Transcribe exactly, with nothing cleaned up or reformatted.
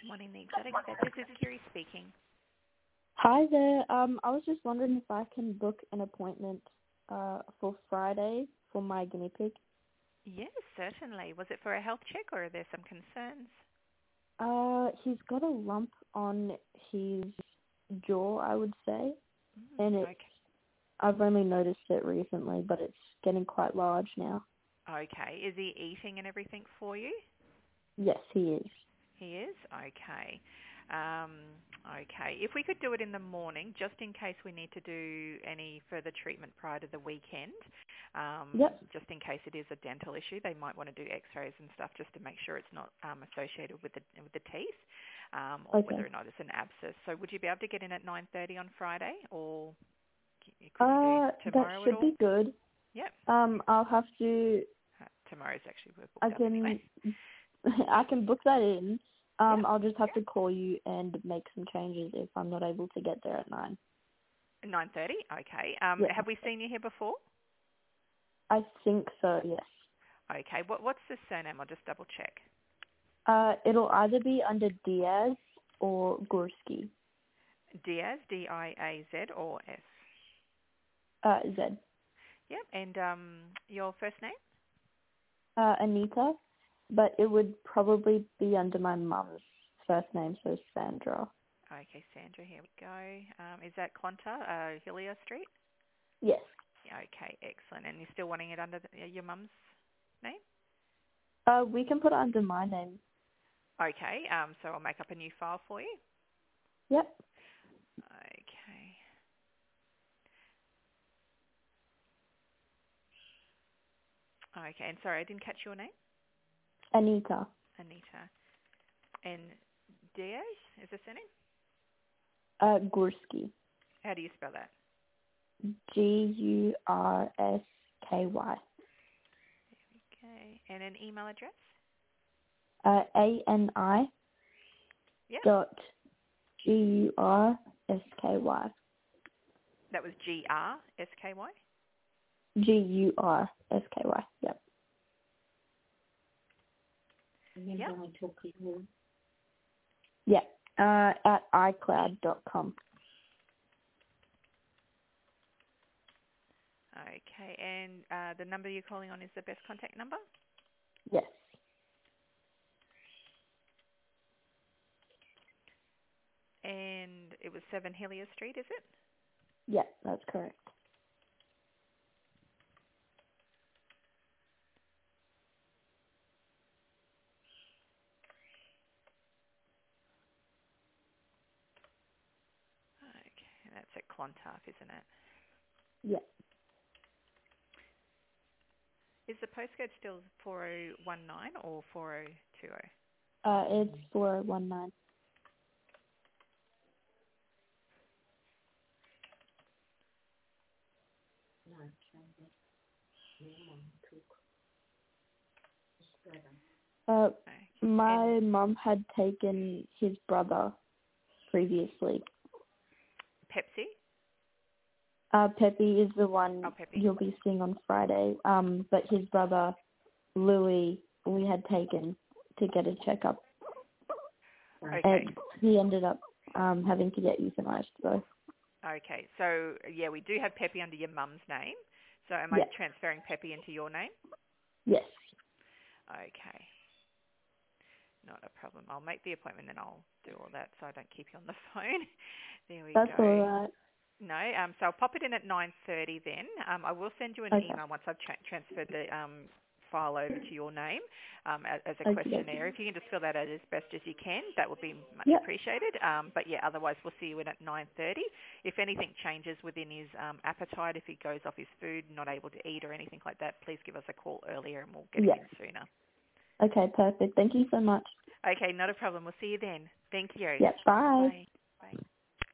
Good morning, the Exotic Vet. This is Kiri speaking. Hi there. Um, I was just wondering if I can book an appointment uh, for Friday for my guinea pig. Yes, certainly. Was it for a health check or are there some concerns? Uh, he's got a lump on his jaw, I would say, Mm, and it's, okay. I've only noticed it recently, but it's getting quite large now. Okay. Is he eating and everything for you? Yes, he is. He is? Okay. Um, okay. If we could do it in the morning, just in case we need to do any further treatment prior to the weekend, um, Yep. just in case it is a dental issue, they might want to do x-rays and stuff just to make sure it's not um, associated with the, with the teeth um, or Okay. whether or not it's an abscess. So would you be able to get in at nine thirty on Friday or c- could you do Uh, that tomorrow at should all? be good. Yep. Um, I'll have to. Uh, Tomorrow's actually we're I booked up anyway. can. I can book that in. Um, Yep. I'll just have to call you and make some changes if I'm not able to get there at nine. nine thirty? Okay. Um, Yeah. have we seen you here before? I think so, yes. Okay. What, what's the surname? I'll just double check. Uh, it'll either be under Diaz or Gorski. Diaz, D I A Z or S? Uh, Z. Yep. And um, your first name? Uh, Anita, but it would probably be under my mum's first name, so Sandra. Okay, Sandra, here we go. Um, is that Clonta, uh, Hillier Street? Yes. Yeah, okay, excellent. And you're still wanting it under the, your mum's name? Uh, we can put it under my name. Okay, um, so I'll make up a new file for you. Yep. Okay. Okay, and sorry, I didn't catch your name? Anita. Anita. And Diaz, is the surname? Uh, Gorski. How do you spell that? G U R S K Y. Okay, and an email address? Uh, A N I Yep. dot G U R S K Y. That was G R S K Y? G U R S K Y. Yep. Yep. Yeah. Uh, at iCloud dot com. Okay, and uh, the number you're calling on is the best contact number? Yes. And it was seven Hillier Street, is it? Yeah, that's correct. Okay, that's at Clontarf, isn't it? Yeah. Is the postcode still four oh one nine or four oh two oh? Uh, it's four one nine. Uh, Okay. And my mum had taken his brother previously. Pepsi? Uh, Pepe is the Oh, one Peppy. you'll be seeing on Friday. Um, but his brother Louis, we had taken to get a checkup, Okay. and he ended up um having to get euthanized. So Okay. So, yeah, we do have Peppy under your mum's name. So am I yeah, transferring Peppy into your name? yes, Okay. Not a problem. I'll make the appointment and I'll do all that so I don't keep you on the phone. There we that's all go. right. No, um, so I'll pop it in at nine thirty then. Um, I will send you an Okay, email once I've tra- transferred the um, file over to your name um, as, as a okay, okay. questionnaire. If you can just fill that out as best as you can, that would be much Yep, appreciated. Um, but yeah, otherwise we'll see you in at nine thirty. If anything changes within his um, appetite, if he goes off his food, not able to eat or anything like that, please give us a call earlier and we'll get him yeah. in sooner. Okay, perfect. Thank you so much. Okay, not a problem. We'll see you then. Thank you. Yep, bye. Bye.